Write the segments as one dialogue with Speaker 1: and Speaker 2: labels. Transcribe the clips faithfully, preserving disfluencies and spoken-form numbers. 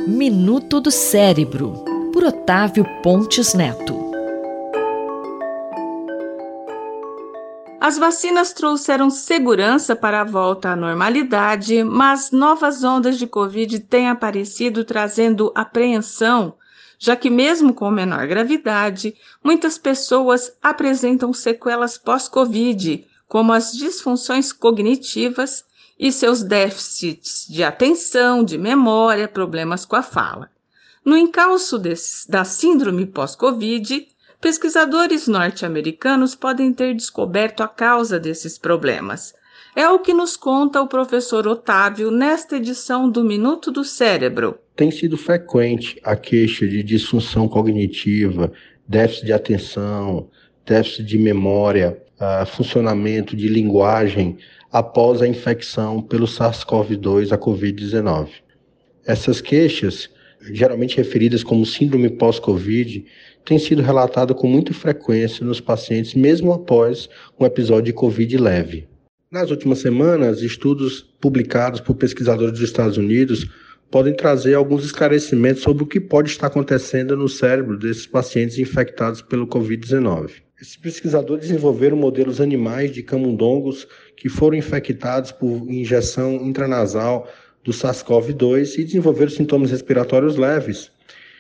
Speaker 1: Minuto do Cérebro, por Otávio Pontes Neto.
Speaker 2: As vacinas trouxeram segurança para a volta à normalidade, mas novas ondas de Covid têm aparecido trazendo apreensão, já que mesmo com menor gravidade, muitas pessoas apresentam sequelas pós-Covid, como as disfunções cognitivas e seus déficits de atenção, de memória, problemas com a fala. No encalço desse, da síndrome pós-Covid, pesquisadores norte-americanos podem ter descoberto a causa desses problemas. É o que nos conta o professor Otávio nesta edição do Minuto do Cérebro.
Speaker 3: Tem sido frequente a queixa de disfunção cognitiva, déficit de atenção, déficit de memória, uh, funcionamento de linguagem após a infecção pelo SARS-CoV dois, a covid dezenove. Essas queixas, geralmente referidas como síndrome pós-Covid, têm sido relatadas com muita frequência nos pacientes, mesmo após um episódio de Covid leve. Nas últimas semanas, estudos publicados por pesquisadores dos Estados Unidos podem trazer alguns esclarecimentos sobre o que pode estar acontecendo no cérebro desses pacientes infectados pelo covid dezenove. Esses pesquisadores desenvolveram modelos animais de camundongos que foram infectados por injeção intranasal do SARS-CoV dois e desenvolveram sintomas respiratórios leves.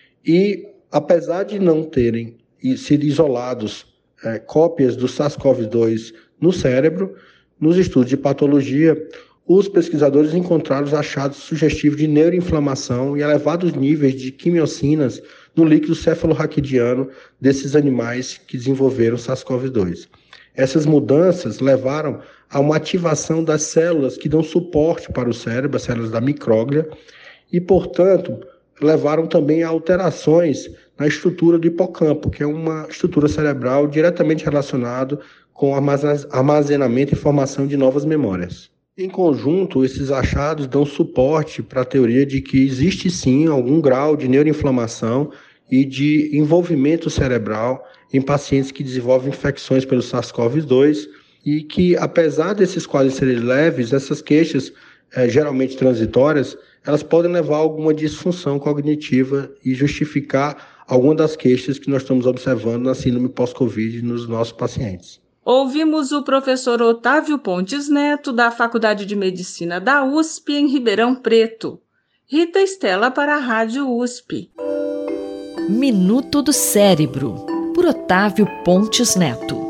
Speaker 3: E, apesar de não terem sido isolados é, cópias do SARS-CoV dois no cérebro, nos estudos de patologia, os pesquisadores encontraram achados sugestivos de neuroinflamação e elevados níveis de quimiocinas no líquido cefalorraquidiano desses animais que desenvolveram SARS-CoV dois. Essas mudanças levaram a uma ativação das células que dão suporte para o cérebro, as células da micróglia, e, portanto, levaram também a alterações na estrutura do hipocampo, que é uma estrutura cerebral diretamente relacionada com armazenamento e formação de novas memórias. Em conjunto, esses achados dão suporte para a teoria de que existe sim algum grau de neuroinflamação e de envolvimento cerebral em pacientes que desenvolvem infecções pelo SARS-CoV dois e que, apesar desses quadros serem leves, essas queixas, eh, geralmente transitórias, elas podem levar a alguma disfunção cognitiva e justificar alguma das queixas que nós estamos observando na síndrome pós-Covid nos nossos pacientes.
Speaker 2: Ouvimos o professor Otávio Pontes Neto, da Faculdade de Medicina da U S P, em Ribeirão Preto. Rita Estela para a Rádio U S P.
Speaker 1: Minuto do Cérebro, por Otávio Pontes Neto.